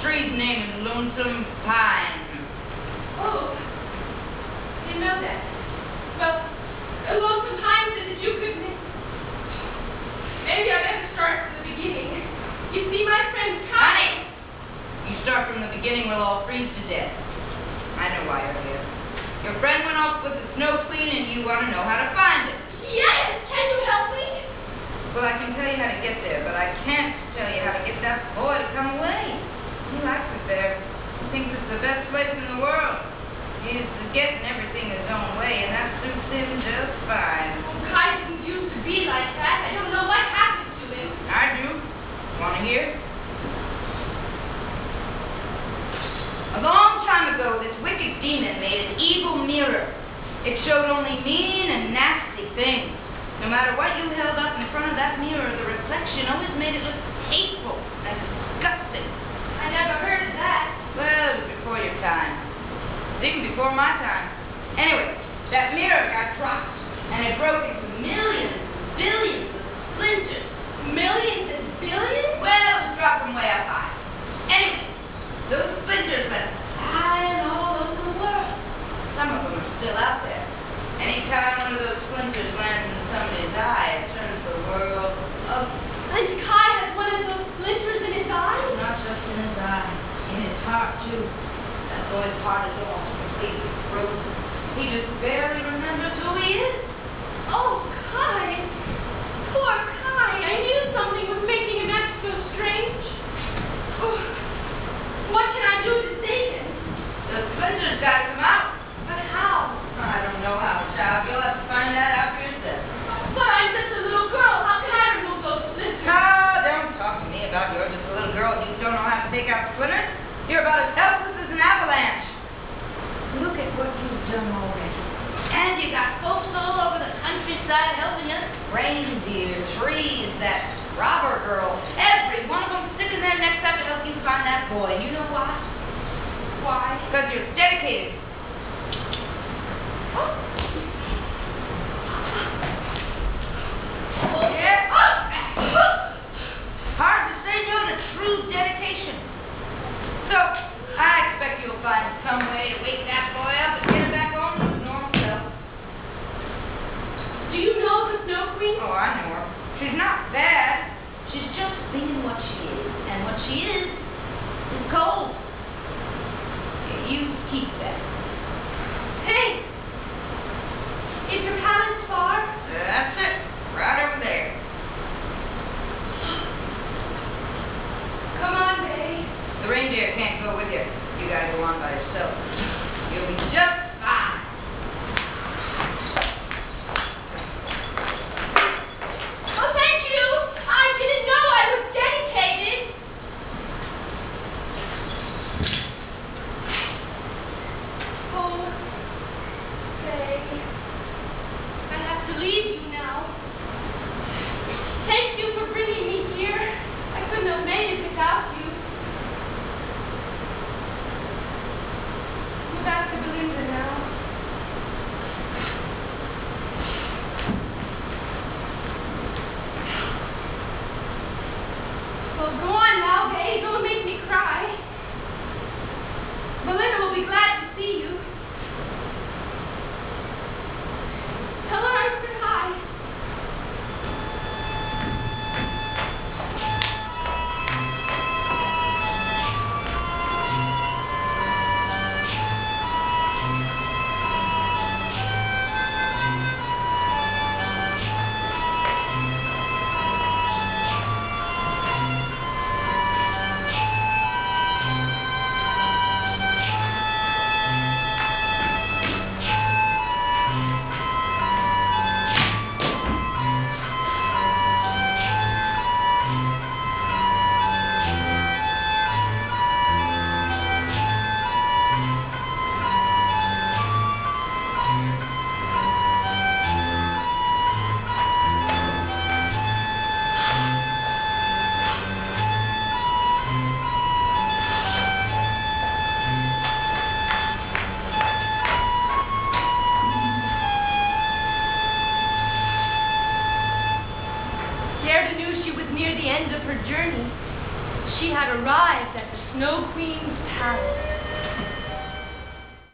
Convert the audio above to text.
tree's name is Lonesome Pine. Oh, I didn't know that. Well, Lonesome Pine said that you could... Maybe I better start from the beginning. You see, my friend Honey! You start from the beginning, we'll all freeze to death. I know why you're here. Your friend went off with the Snow Queen and you want to know how to find it. Yes! Can you help me? Well, I can tell you how to get there, but I can't tell you how to get that boy to come away. He likes it there. He thinks it's the best place in the world. He's getting everything his own way, and that suits him just fine. Well, Kai didn't used to be like that. I don't know what happened to him. I do. Want to hear? A long time ago, this wicked demon made an evil mirror. It showed only mean and nasty things. No matter what you held up in front of that mirror, the reflection always made it look hateful and disgusting. I never heard of that. Well, it was before your time. It's even before my time. Anyway, that mirror got dropped, and it broke into millions and billions of splinters. Millions and billions? Well, it was dropped from way up high. Anyway, those splinters went flying all over the world. Some of them are still out there. Anytime one of those splinters lands in somebody's eye, it turns the world ugly. And Kai has one of those splinters in his eye? Not just in his eye, in his heart, too. That boy's heart is almost completely frozen. He just barely remembers who he is. Oh, Kai. Poor Kai. I knew something was making him act so strange. Oh, what can I do to save him? The splinters gotta come out. But how? I don't know how, child. You'll have to find that out for yourself. But I'm just a little girl. How can I remove those splinters? Ah, don't talk to me about you're just a little girl. You don't know how to take out splinters. You're about as helpless as an avalanche. Look at what you've done already. And you got folks all over the countryside helping you. Reindeer, trees, that robber girl. Every one of them sticking their necks out to help you find that boy. You know why? Why? Because you're dedicated. Yeah. Hard to say no to true dedication. So, I expect you'll find some way to wake that boy up and get him back home to his normal self. Do you know the Snow Queen? Oh, I know her. She's not bad. She's just being what she is. And what she is cold. You keep that. Thanks. Is your palace far? That's it. Right over there. Come on, Bay. The reindeer can't go with you. You gotta go on by yourself. You'll be just fine. Oh, thank you. I didn't know I was dedicated. Oh, Bay. I have to leave you now. Thank you for bringing me here. I couldn't have made it without you. Go back to Belinda now. Well, go on now, Bay. Don't make me cry. Belinda will be glad to see you. Tell her I said hi. She had arrived at the Snow Queen's palace.